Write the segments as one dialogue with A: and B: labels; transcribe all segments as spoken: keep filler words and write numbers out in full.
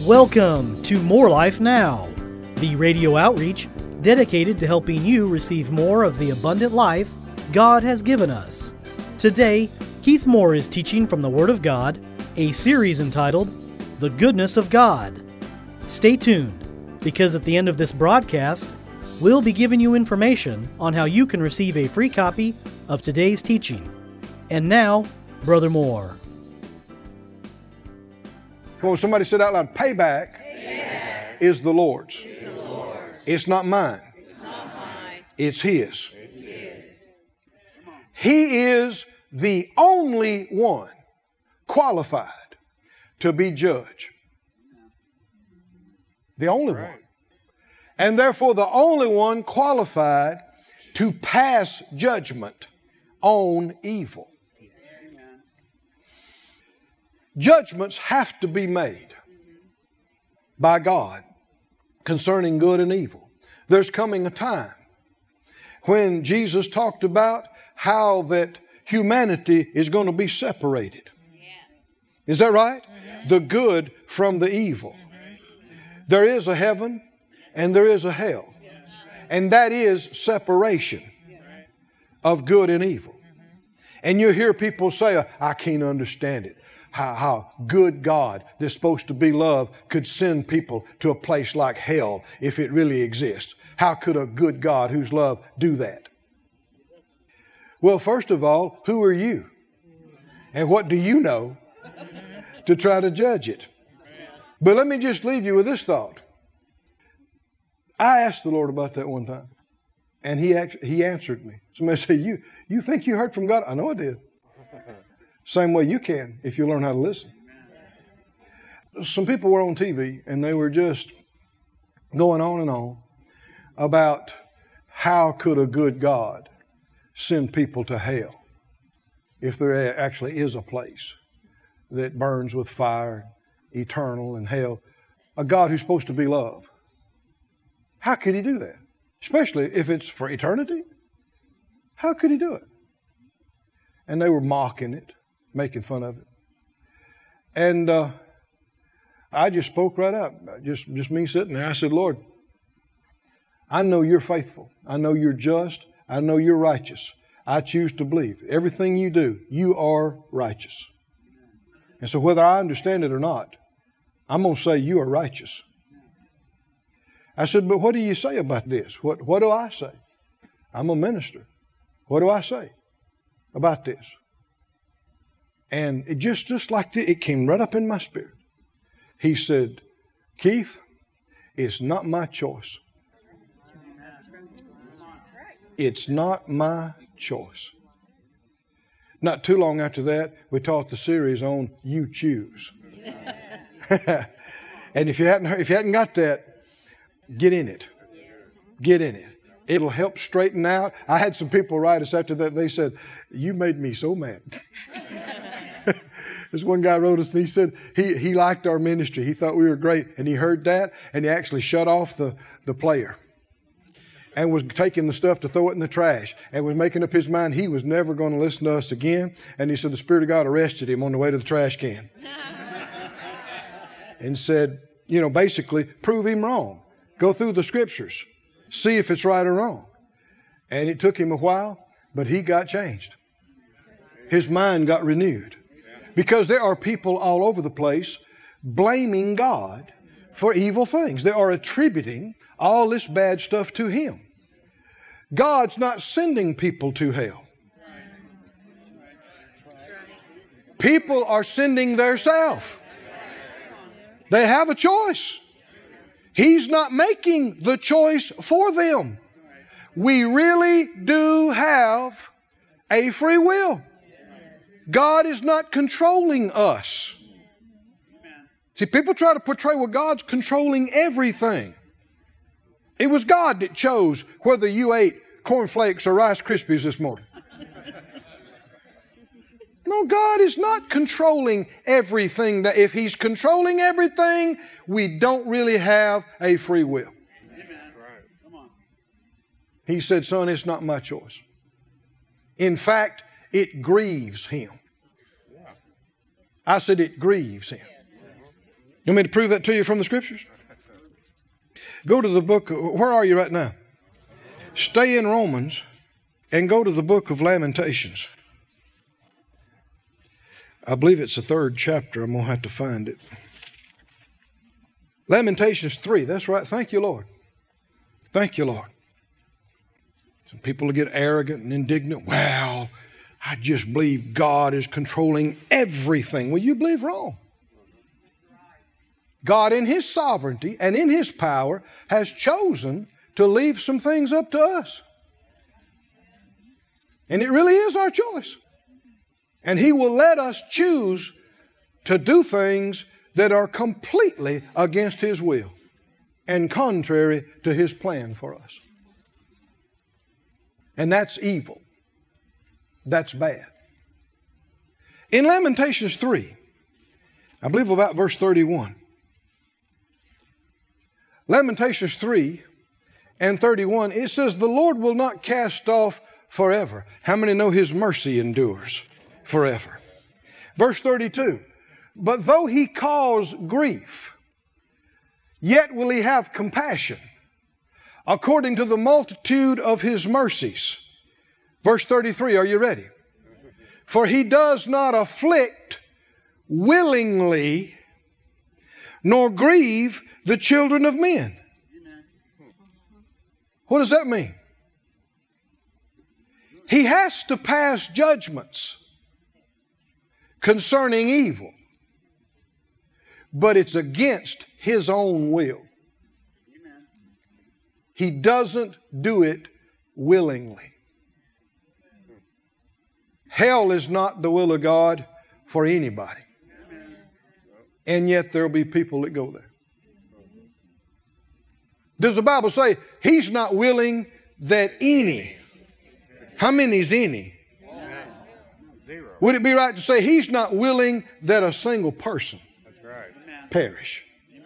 A: Welcome to More Life Now, the radio outreach dedicated to helping you receive more of the abundant life God has given us. Today, Keith Moore is teaching from the Word of God, a series entitled The Goodness of God. Stay tuned, because at the end of this broadcast, we'll be giving you information on how you can receive a free copy of today's teaching. And now, Brother Moore.
B: Come on, somebody said out loud, payback, payback. Is the Lord's. Is the Lord's. It's not mine. It's, not mine. It's His. It's His. He is the only one qualified to be judge. The only right. one. And therefore the only one qualified to pass judgment on evil. Judgments have to be made by God concerning good and evil. There's coming a time when Jesus talked about how that humanity is going to be separated. Is that right? Mm-hmm. The good from the evil. Mm-hmm. There is a heaven and there is a hell. And that is separation of good and evil. And you hear people say, I can't understand it. How, how good God, that's supposed to be love, could send people to a place like hell if it really exists. How could a good God who's love do that? Well, first of all, who are you? And what do you know to try to judge it? But let me just leave you with this thought. I asked the Lord about that one time, and He actually, He answered me. Somebody said, you, you think you heard from God? I know I did. Same way you can if you learn how to listen. Some people were on T V and they were just going on and on about how could a good God send people to hell if there actually is a place that burns with fire, eternal, and hell. A God who's supposed to be love. How could He do that? Especially if it's for eternity. How could He do it? And they were mocking it, making fun of it. And uh, I just spoke right up. Just, just me sitting there. I said, Lord, I know You're faithful. I know You're just. I know You're righteous. I choose to believe. Everything You do, You are righteous. And so whether I understand it or not, I'm going to say You are righteous. I said, but what do you say about this? What, what do I say? I'm a minister. What do I say about this? And it just, just like this, it came right up in my spirit. He said, Keith, it's not my choice. It's not my choice. Not too long after that, we taught the series on You Choose. And if you hadn't heard, if you hadn't got that, get in it. Get in it. It'll help straighten out. I had some people write us after that. They said, you made me so mad. This one guy wrote us and he said he, he liked our ministry. He thought we were great. And he heard that and he actually shut off the, the player and was taking the stuff to throw it in the trash and was making up his mind he was never going to listen to us again. And he said the Spirit of God arrested him on the way to the trash can and said, you know, basically prove him wrong. Go through the Scriptures. See if it's right or wrong. And it took him a while, but he got changed. His mind got renewed. Because there are people all over the place blaming God for evil things. They are attributing all this bad stuff to Him. God's not sending people to hell. People are sending theirself. They have a choice. He's not making the choice for them. We really do have a free will. God is not controlling us. See, people try to portray, well, God's controlling everything. It was God that chose whether you ate cornflakes or Rice Krispies this morning. No, God is not controlling everything. That if He's controlling everything, we don't really have a free will. Amen. Come on. He said, son, it's not my choice. In fact, it grieves Him. I said it grieves Him. You want me to prove that to you from the Scriptures? Go to the book. Where are you right now? Stay in Romans and go to the book of Lamentations. I believe it's the third chapter. I'm going to have to find it. Lamentations three. That's right. Thank you, Lord. Thank you, Lord. Some people get arrogant and indignant. Well, I just believe God is controlling everything. Well, you believe wrong. God in His sovereignty and in His power has chosen to leave some things up to us. And it really is our choice. And He will let us choose to do things that are completely against His will and contrary to His plan for us. And that's evil. That's bad. In Lamentations three, I believe about verse thirty-one. Lamentations three and thirty-one, it says, the Lord will not cast off forever. How many know His mercy endures forever? Verse thirty-two, but though He cause grief, yet will He have compassion, according to the multitude of His mercies. Verse thirty-three, are you ready? For He does not afflict willingly, nor grieve the children of men. What does that mean? He has to pass judgments concerning evil, but it's against His own will. He doesn't do it willingly. Hell is not the will of God for anybody. And yet there will be people that go there. Does the Bible say He's not willing that any? How many is any? Zero. Would it be right to say He's not willing that a single person perish?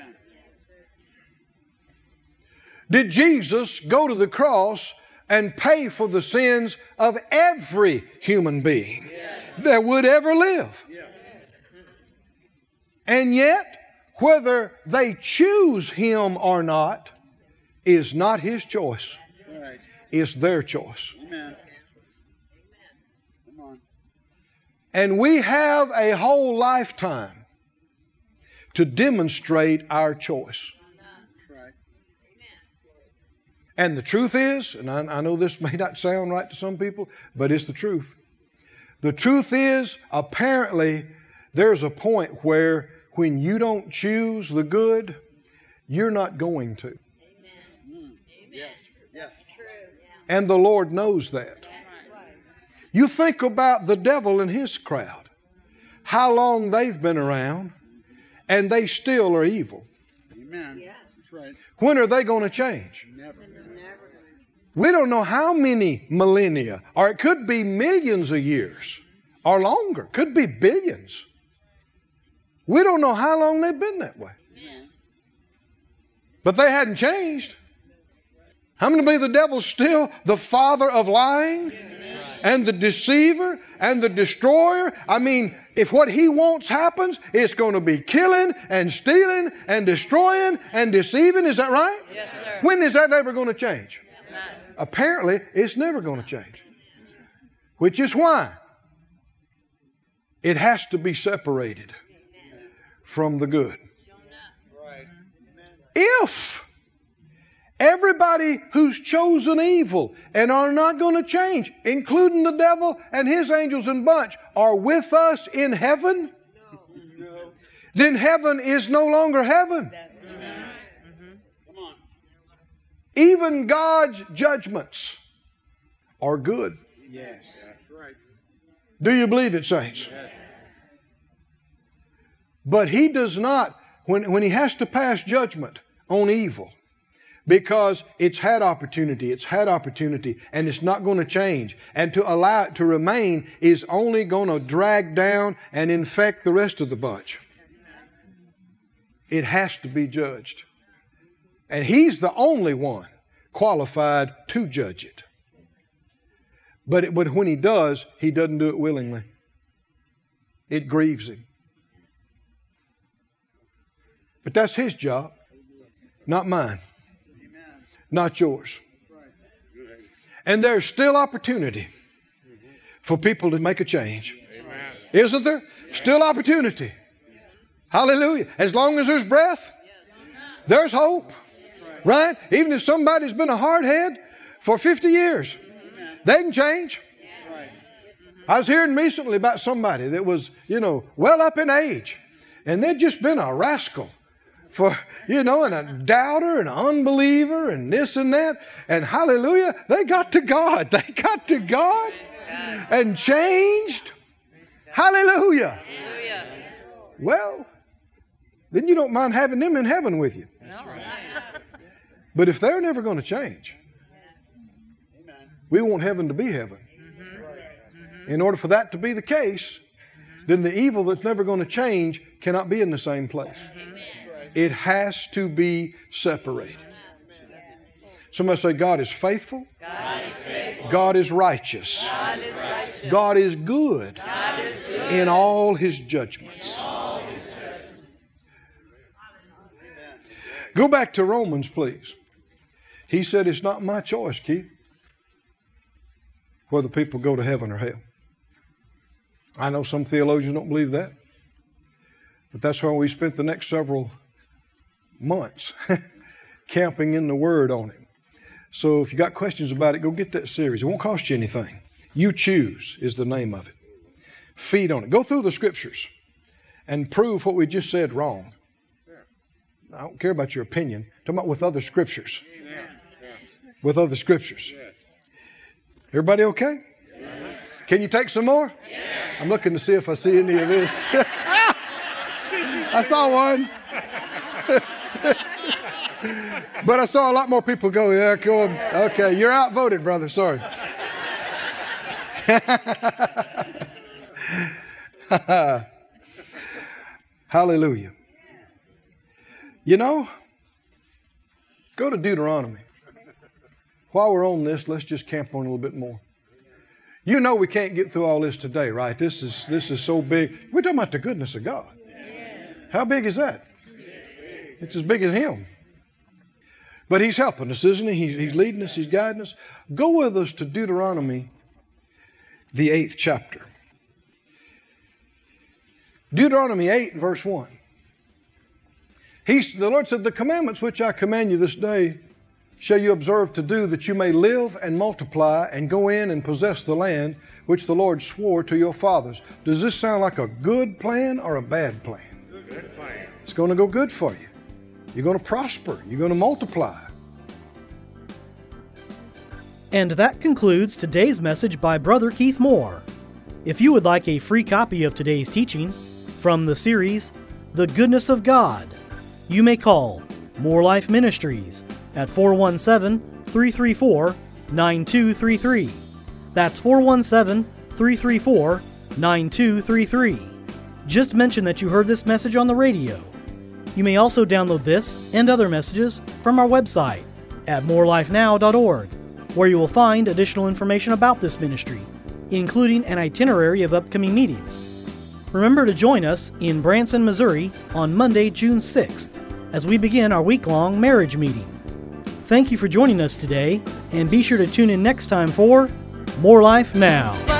B: Did Jesus go to the cross and pay for the sins of every human being that would ever live? And yet, whether they choose Him or not is not His choice. It's their choice. And we have a whole lifetime to demonstrate our choice. And the truth is, and I, I know this may not sound right to some people, but it's the truth. The truth is, apparently, there's a point where when you don't choose the good, you're not going to. Amen. Yes. Yes. And the Lord knows that. You think about the devil and his crowd, how long they've been around, and they still are evil. Amen. Yeah. That's right. When are they going to change? Never. We don't know how many millennia, or it could be millions of years, or longer. Could be billions. We don't know how long they've been that way. But they hadn't changed. How many believe the devil's still the father of lying? And the deceiver and the destroyer? I mean, if what he wants happens, it's going to be killing and stealing and destroying and deceiving. Is that right? Yes, sir. When is that ever going to change? It's not. Apparently, it's never going to change. Which is why it has to be separated from the good. If everybody who's chosen evil and are not going to change, including the devil and his angels and bunch, are with us in heaven, no. Then heaven is no longer heaven. Mm-hmm. Come on. Even God's judgments are good. Yes, that's right. Do you believe it, saints? Yes. But He does not, when, when He has to pass judgment on evil, because it's had opportunity, it's had opportunity, and it's not going to change. And to allow it to remain is only going to drag down and infect the rest of the bunch. It has to be judged. And He's the only one qualified to judge it. But, it, but when He does, He doesn't do it willingly. It grieves Him. But that's His job, not mine, not yours. And there's still opportunity for people to make a change. Isn't there? Still opportunity. Hallelujah. As long as there's breath, there's hope. Right? Even if somebody's been a hardhead for fifty years, they can change. I was hearing recently about somebody that was, you know, well up in age, and they'd just been a rascal for, you know, and a doubter and an unbeliever and this and that. And hallelujah, they got to God. They got to God and changed. Hallelujah. Well, then you don't mind having them in heaven with you. But if they're never going to change, we want heaven to be heaven. In order for that to be the case, then the evil that's never going to change cannot be in the same place. It has to be separated. Somebody say, God is faithful. God is, faithful. God is righteous. God is, righteous. God is good, God is good in all His judgments. All his judgments. Go back to Romans, please. He said, it's not my choice, Keith, whether people go to heaven or hell. I know some theologians don't believe that. But that's why we spent the next several months camping in the Word on it. So if you got questions about it, go get that series. It won't cost you anything. You Choose is the name of it. Feed on it. Go through the Scriptures and prove what we just said wrong. I don't care about your opinion. I'm talking about with other Scriptures. With other Scriptures. Everybody okay? Can you take some more? I'm looking to see if I see any of this. I saw one. But I saw a lot more people go, yeah, cool. Okay, you're outvoted, brother. Sorry. Hallelujah. You know, go to Deuteronomy. While we're on this, let's just camp on a little bit more. You know we can't get through all this today, right? This is this is so big. We're talking about the goodness of God. How big is that? It's as big as Him. But He's helping us, isn't He? He's, he's leading us. He's guiding us. Go with us to Deuteronomy, the eighth chapter. Deuteronomy eight, verse one. He's, the Lord said, the commandments which I command you this day shall you observe to do, that you may live and multiply and go in and possess the land which the Lord swore to your fathers. Does this sound like a good plan or a bad plan? Good plan. It's going to go good for you. You're going to prosper. You're going to multiply.
A: And that concludes today's message by Brother Keith Moore. If you would like a free copy of today's teaching from the series, The Goodness of God, you may call More Life Ministries at four one seven, three three four, nine two three three. That's four one seven, three three four, nine two three three. Just mention that you heard this message on the radio. You may also download this and other messages from our website at more life now dot org, where you will find additional information about this ministry, including an itinerary of upcoming meetings. Remember to join us in Branson, Missouri on Monday, June sixth, as we begin our week-long marriage meeting. Thank you for joining us today, and be sure to tune in next time for More Life Now.